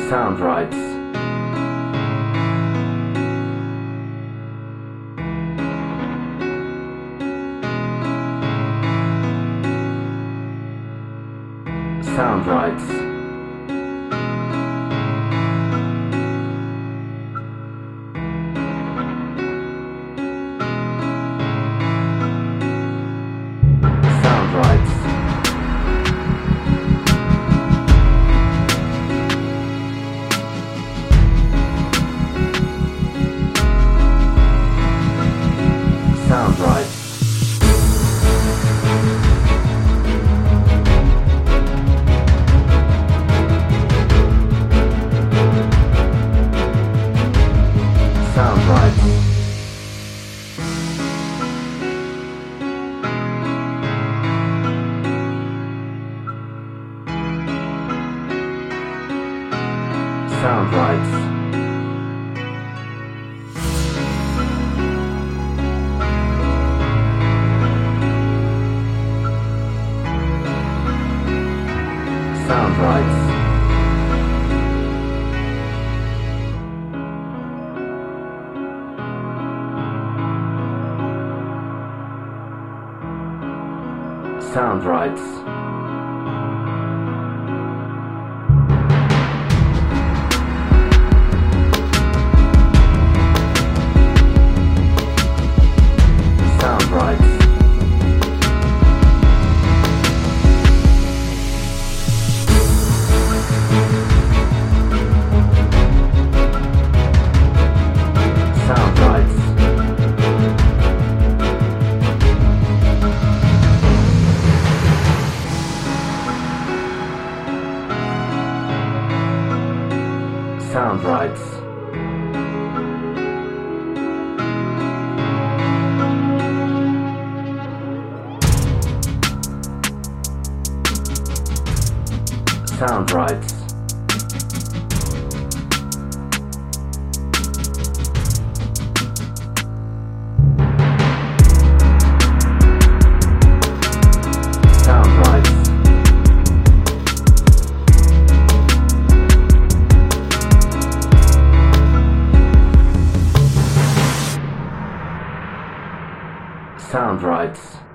Sound rights. Sound rights. Sound rights. Sound rights. Sound rights. Sound rights. Sound rights. Sound rights. Sound rights. Sound rights. Sound rights. Sound rights. Sound rights. Sound rights.